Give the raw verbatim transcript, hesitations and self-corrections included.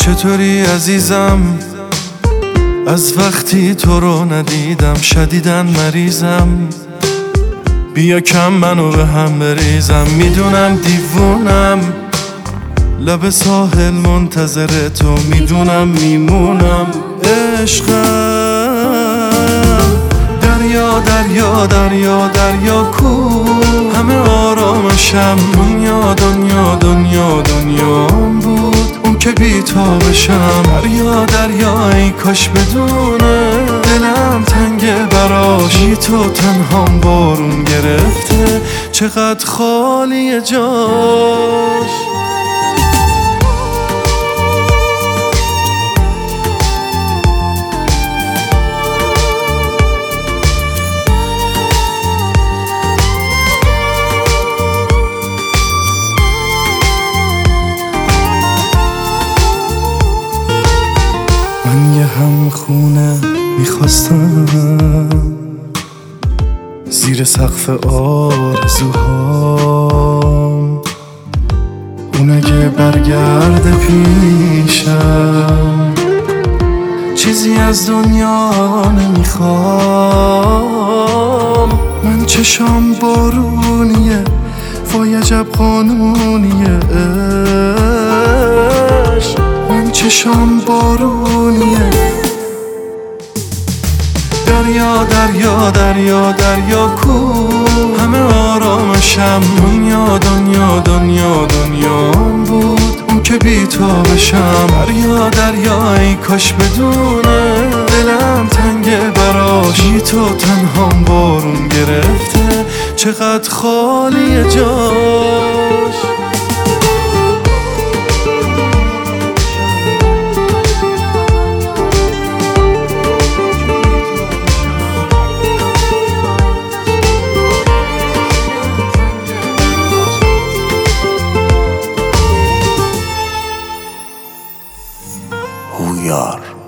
چطوری عزیزم؟ از وقتی تو رو ندیدم شدیدن مریضم. بیا کم منو به هم بریزم. میدونم دیوونم، لب ساحل منتظر تو، میدونم میمونم. عشقم دریا دریا دریا دریا کو، همه آرامشم. دنیا دنیا دنیا دنیام بود اون که بی تا بشم. دریا دریا ای کاش بدونه دلم تنگه براش. بی تو تنهام بارون گرفته، چقدر خالیه جاش. من یه هم خونه میخواستم زیر سقف آرزوهام، اون اگه برگرده پیشم چیزی از دنیا نمیخوام. من چشام بارونیه، وای عجب قانونیه عشق. من چشام بارونیه. دریا دریا دریا دریا کو، همه آرامشم. دنیا دنیا دنیا دنیام بود اون که بی تا بشم. دریا دریا ای کاش بدونه دلم تنگه براش. بی تو تنهام بارون گرفته، چقدر خالیه جاش. هویار.